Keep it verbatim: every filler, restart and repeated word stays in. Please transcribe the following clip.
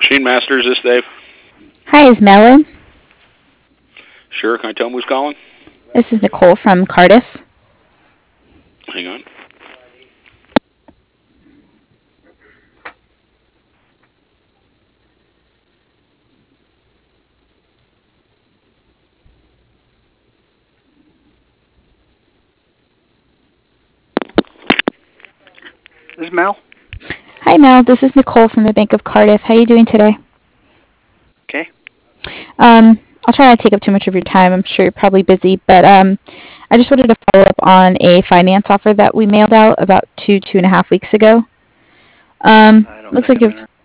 Machine Masters, this Dave. Hi, is Mel in? Sure, can I tell him who's calling? This is Nicole from Cardiff. Hang on. This is Mel. Hi, Mel. This is Nicole from the Bank of Cardiff. How are you doing today? Okay. Um, I'll try not to take up too much of your time. I'm sure you're probably busy, but um, I just wanted to follow up on a finance offer that we mailed out about two, two and a half weeks ago. Um, I don't looks think like I'm you've interested.